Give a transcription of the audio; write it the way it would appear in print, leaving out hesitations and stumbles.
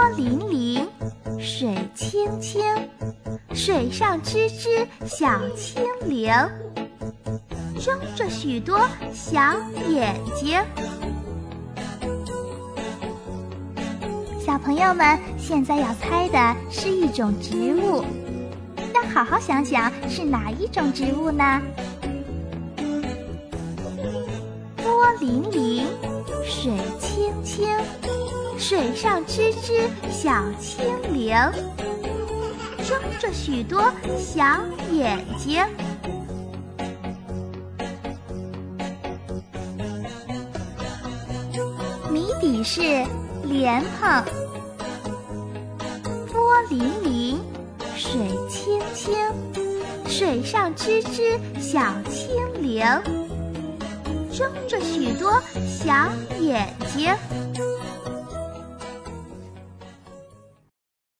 粼粼，水清清，水上吱吱小清灵，睁着许多小眼睛。小朋友们，现在要猜的是一种植物，要好好想想是哪一种植物呢？波粼粼，水清清，水上吱吱小清灵，睁着许多小眼睛。谜底是莲蓬。波粼粼，水清清，水上吱吱小清灵，睁着许多小眼睛。